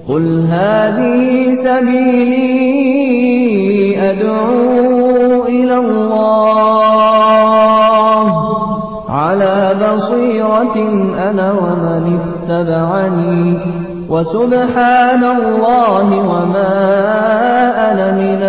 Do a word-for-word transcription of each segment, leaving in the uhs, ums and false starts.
قل هذه سبيلي أدعو إلى الله على بصيرة أنا ومن اتبعني وسبحان الله وما أنا من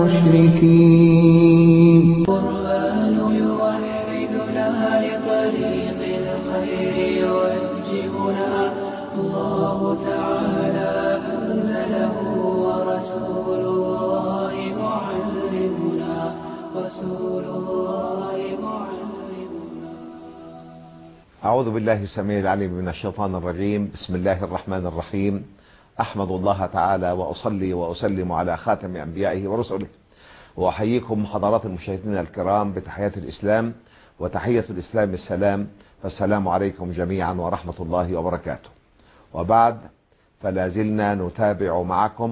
المشركين. القرآن يوحدنا لطريق الخير يوجهنا، الله تعالى أنزله ورسول الله معلمنا، رسول الله معلمنا. أعوذ بالله السميع العليم من الشيطان الرجيم. بسم الله الرحمن الرحيم. أحمد الله تعالى وأصلي وأسلم على خاتم أنبيائه ورسله، وأحييكم حضرات المشاهدين الكرام بتحيات الإسلام، وتحية الإسلام السلام، فالسلام عليكم جميعا ورحمة الله وبركاته. وبعد، فلا زلنا نتابع معكم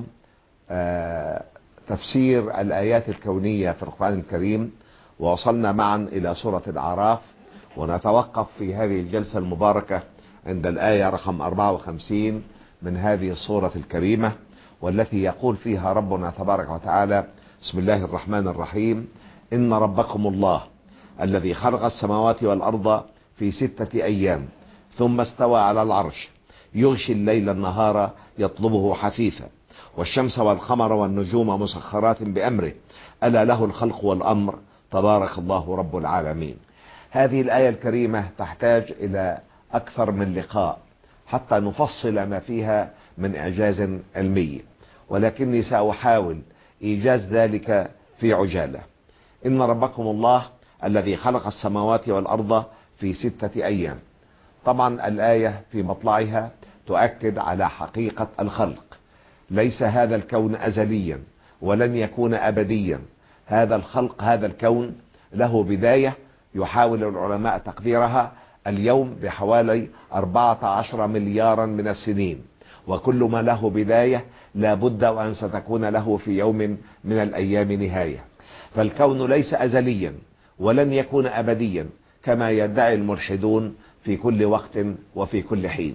تفسير الآيات الكونية في القرآن الكريم، ووصلنا معا إلى سورة الأعراف، ونتوقف في هذه الجلسة المباركة عند الآية رقم أربعة وخمسين من هذه السورة الكريمة، والتي يقول فيها ربنا تبارك وتعالى: بسم الله الرحمن الرحيم. إن ربكم الله الذي خلق السماوات والأرض في ستة أيام ثم استوى على العرش يغشي الليل النهار يطلبه حثيثا والشمس والقمر والنجوم مسخرات بأمره ألا له الخلق والأمر تبارك الله رب العالمين. هذه الآية الكريمة تحتاج إلى أكثر من لقاء حتى نفصل ما فيها من إعجاز علمي، ولكني سأحاول إيجاز ذلك في عجالة. إن ربكم الله الذي خلق السماوات والأرض في ستة أيام. طبعا الآية في مطلعها تؤكد على حقيقة الخلق. ليس هذا الكون أزليا ولن يكون أبديا. هذا الخلق، هذا الكون له بداية يحاول العلماء تقديرها اليوم بحوالي أربعة عشر مليارا من السنين، وكل ما له بداية لا بد وأن ستكون له في يوم من الأيام نهاية. فالكون ليس أزليا ولن يكون أبديا كما يدعي الملحدون في كل وقت وفي كل حين.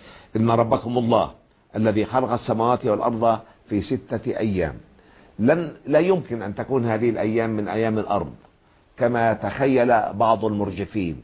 إن ربكم الله الذي خلق السماوات والأرض في ستة أيام. لن لا يمكن أن تكون هذه الأيام من أيام الأرض كما تخيل بعض المرجفين.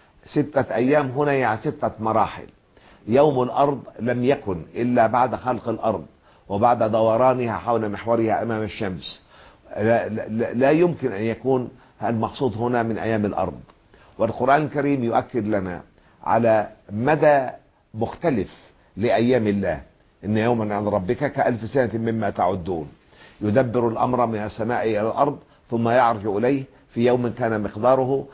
ستة أيام هنا يعني ستة مراحل. يوم الأرض لم يكن إلا بعد خلق الأرض وبعد دورانها حول محورها أمام الشمس. لا, لا, لا يمكن أن يكون المقصود هنا من أيام الأرض. والقرآن الكريم يؤكد لنا على مدى مختلف لأيام الله. إن يوما عند ربك كألف سنة مما تعدون. يدبر الأمر من السماء إلى الأرض ثم يعرج إليه في يوم كان مقداره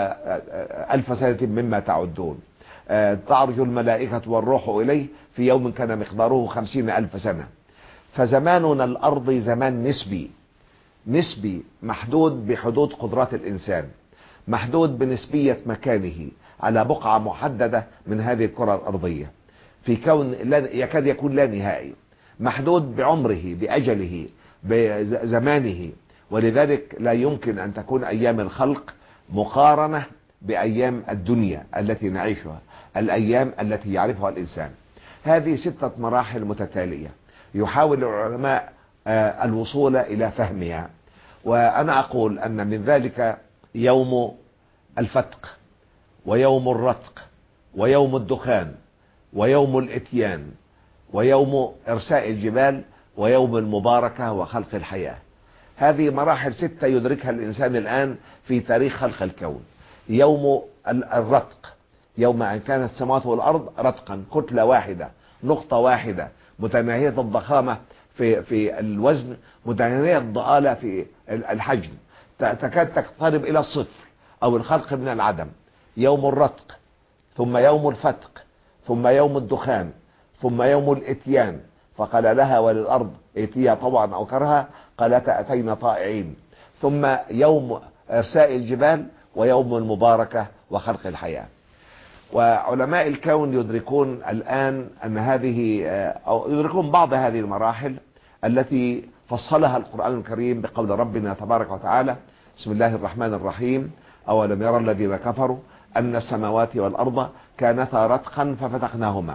ألف سنة مما تعدون. تعرج الملائكة والروح إليه في يوم كان مقداره خمسين ألف سنة. فزماننا الأرض زمان نسبي، نسبي محدود بحدود قدرات الإنسان، محدود بنسبية مكانه على بقعة محددة من هذه الكرة الأرضية في كون يكاد يكون لا نهائي، محدود بعمره بأجله بزمانه. ولذلك لا يمكن أن تكون أيام الخلق مقارنة بأيام الدنيا التي نعيشها، الأيام التي يعرفها الإنسان. هذه ستة مراحل متتالية يحاول العلماء الوصول إلى فهمها. وأنا أقول أن من ذلك يوم الفتق، ويوم الرتق، ويوم الدخان، ويوم الإتيان، ويوم إرساء الجبال، ويوم المباركة وخلق الحياة. هذه مراحل ستة يدركها الإنسان الآن في تاريخ خلق الكون. يوم الرتق، يوم أن كانت السماوات والأرض رتقا، كتلة واحدة، نقطة واحدة، متناهية الضخامة في في الوزن، متناهية الضآلة في الحجم، تكاد تقترب إلى الصفر أو الخلق من العدم. يوم الرتق، ثم يوم الفتق، ثم يوم الدخان، ثم يوم الإتيان، فقال لها وللأرض ائتيا طوعا أو كرها قالتا أتينا طائعين، ثم يوم إرساء الجبال، ويوم المباركة وخلق الحياة. وعلماء الكون يدركون الآن أن هذه أو يدركون بعض هذه المراحل التي فصلها القرآن الكريم بقول ربنا تبارك وتعالى: بسم الله الرحمن الرحيم. أولم يرى الذين كفروا أن السماوات والأرض كانتا رتقا ففتقناهما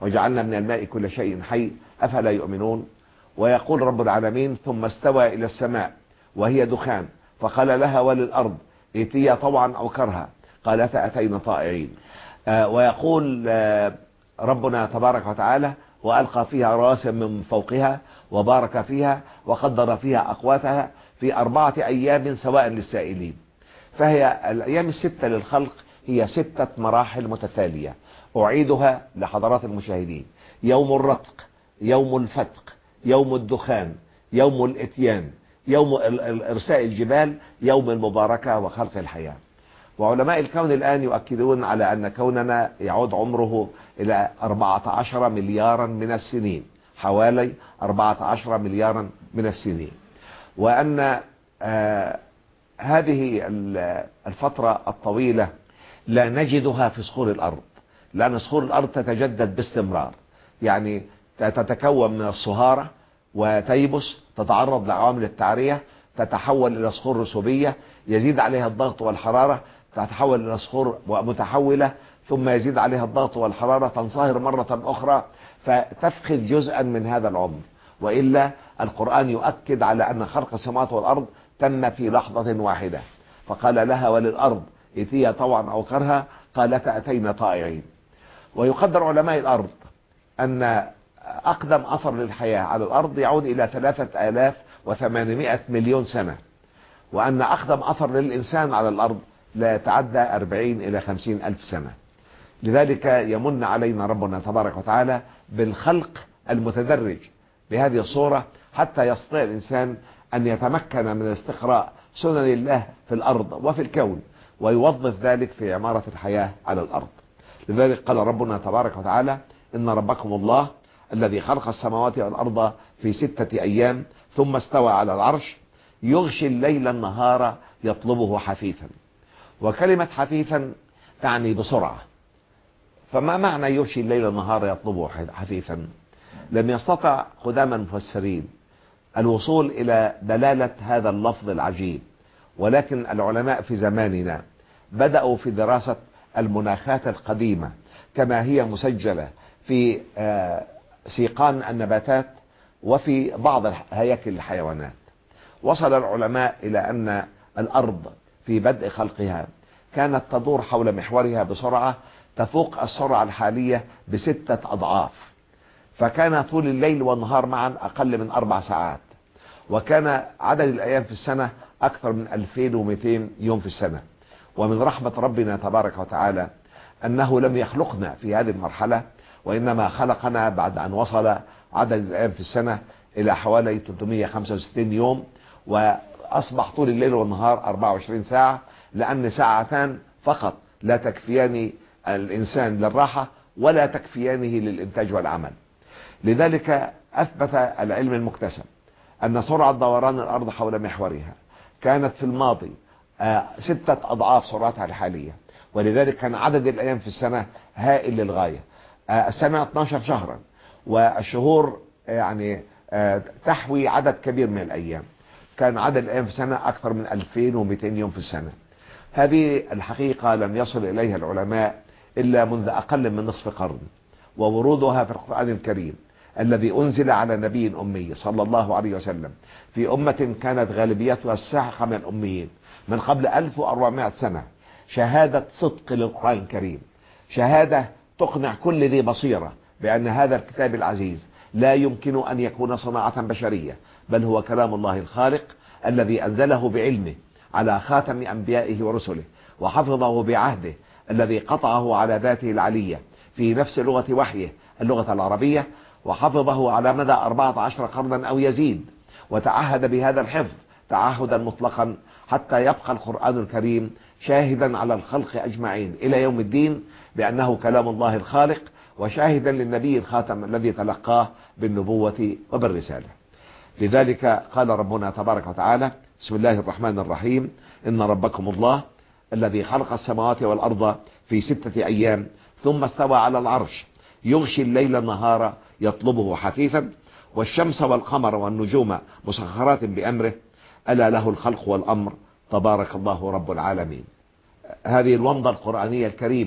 وجعلنا من الماء كل شيء حي أفلا يؤمنون. ويقول رب العالمين ثم استوى إلى السماء وهي دخان فقال لها وللأرض ائتيا طوعا أو كرها قالتا أتينا طائعين. آه ويقول آه ربنا تبارك وتعالى وألقى فيها رواسي من فوقها وبارك فيها وقدر فيها أقواتها في أربعة أيام سواء للسائلين. فهي الأيام الستة للخلق هي ستة مراحل متتالية أعيدها لحضرات المشاهدين: يوم الرتق، يوم الفتق، يوم الدخان، يوم الاتيان، يوم إرساء الجبال، يوم المباركة وخلق الحياة. وعلماء الكون الآن يؤكدون على أن كوننا يعود عمره إلى أربعة عشر مليارا من السنين، حوالي أربعة عشر مليارا من السنين، وأن آه هذه الفترة الطويلة لا نجدها في صخور الأرض، لأن صخور الأرض تتجدد باستمرار، يعني تتكون من الصهارة وتيبس، تتعرض لعوامل التعرية، تتحول إلى صخور رسوبية، يزيد عليها الضغط والحرارة، تتحول إلى صخور متحولة، ثم يزيد عليها الضغط والحرارة، تنصهر مرة أخرى، فتفقد جزءا من هذا العمر. وإلا القرآن يؤكد على أن خلق السماوات والأرض تم في لحظة واحدة، فقال لها وللأرض ائتيا طوعا أو كرها قالتا أتينا طائعين. ويقدر علماء الأرض أن أقدم أثر للحياة على الأرض يعود إلى ثلاثة آلاف وثمانمائة مليون سنة، وأن أقدم أثر للإنسان على الأرض لا يتعدى أربعين إلى خمسين ألف سنة. لذلك يمن علينا ربنا تبارك وتعالى بالخلق المتدرج بهذه الصورة حتى يستطيع الإنسان أن يتمكن من استقراء سنن الله في الأرض وفي الكون، ويوظف ذلك في عمارة الحياة على الأرض. لذلك قال ربنا تبارك وتعالى إن ربكم الله الذي خلق السماوات والأرض في ستة أيام ثم استوى على العرش يغشي الليل النهار يطلبه حثيثا. وكلمة حثيثا تعني بسرعة. فما معنى يغشي الليل النهار يطلبه حثيثا؟ لم يستطع قدام المفسرين الوصول إلى دلالة هذا اللفظ العجيب، ولكن العلماء في زماننا بدأوا في دراسة المناخات القديمة كما هي مسجلة في سيقان النباتات وفي بعض هياكل الحيوانات. وصل العلماء إلى أن الأرض في بدء خلقها كانت تدور حول محورها بسرعة تفوق السرعة الحالية بستة أضعاف، فكان طول الليل والنهار معا أقل من أربع ساعات، وكان عدد الأيام في السنة أكثر من ألفين ومئتين يوم في السنة. ومن رحمة ربنا تبارك وتعالى أنه لم يخلقنا في هذه المرحلة، وإنما خلقنا بعد أن وصل عدد الأيام في السنة إلى حوالي ثلاثمئة وخمسة وستين يوم، وأصبح طول الليل والنهار أربعة وعشرين ساعة، لأن ساعتان فقط لا تكفيان الإنسان للراحة ولا تكفيانه للإنتاج والعمل. لذلك أثبت العلم المكتسب أن سرعة دوران الأرض حول محورها كانت في الماضي ستة أضعاف سرعتها الحالية، ولذلك كان عدد الأيام في السنة هائل للغاية. السنة اثني عشر شهرا، والشهور يعني تحوي عدد كبير من الأيام. كان عدد الأيام في السنة أكثر من ألفين ومئتين يوم في السنة. هذه الحقيقة لم يصل إليها العلماء إلا منذ أقل من نصف قرن، وورودها في القرآن الكريم الذي أنزل على نبي أمي صلى الله عليه وسلم في أمة كانت غالبيتها الساحقة من الأميين من قبل ألف وأربعمائة سنة، شهادة صدق للقرآن الكريم، شهادة تقنع كل ذي بصيرة بأن هذا الكتاب العزيز لا يمكن أن يكون صناعة بشرية، بل هو كلام الله الخالق الذي أنزله بعلمه على خاتم أنبيائه ورسله، وحفظه بعهده الذي قطعه على ذاته العلية في نفس لغة وحيه اللغة العربية، وحفظه على مدى أربعة عشر قرنا أو يزيد، وتعهد بهذا الحفظ تعهدا مطلقا حتى يبقى القرآن الكريم شاهدا على الخلق أجمعين إلى يوم الدين بأنه كلام الله الخالق، وشاهدا للنبي الخاتم الذي تلقاه بالنبوة وبالرسالة. لذلك قال ربنا تبارك وتعالى بسم الله الرحمن الرحيم إن ربكم الله الذي خلق السماوات والأرض في ستة أيام ثم استوى على العرش يغشي الليل النهار يطلبه حثيثا والشمس والقمر والنجوم مسخرات بأمره ألا له الخلق والأمر تبارك الله رب العالمين. هذه الومضة القرآنية الكريمة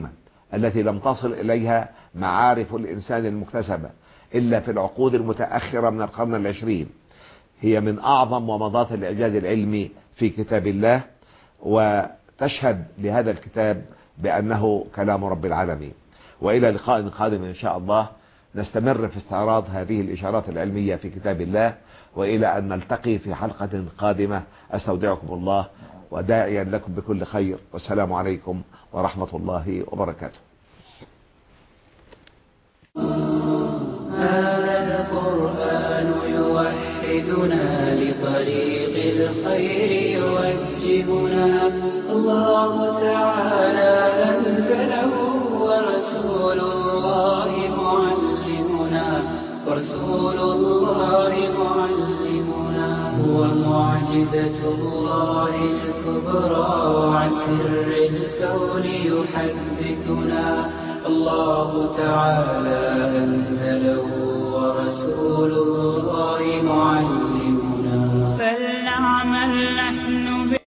التي لم تصل إليها معارف الإنسان المكتسبة إلا في العقود المتأخرة من القرن العشرين. هي من أعظم ومضات الإعجاز العلمي في كتاب الله، وتشهد لهذا الكتاب بأنه كلام رب العالمين. وإلى لقاء قادم إن شاء الله نستمر في استعراض هذه الإشارات العلمية في كتاب الله، وإلى أن نلتقي في حلقة قادمة أستودعكم الله وداعيا لكم بكل خير، والسلام عليكم ورحمة الله وبركاته. هذا القرآن يوحدنا لطريق الخير يوجهنا، الله تعالى أنزله ورسول الله معلمنا، ورسول الله معلمنا، هو معجزة الله الكبرى وعن سر الكون يحدثنا، الله تعالى أنزله ورسول الله معلمنا، فلنعمل نحن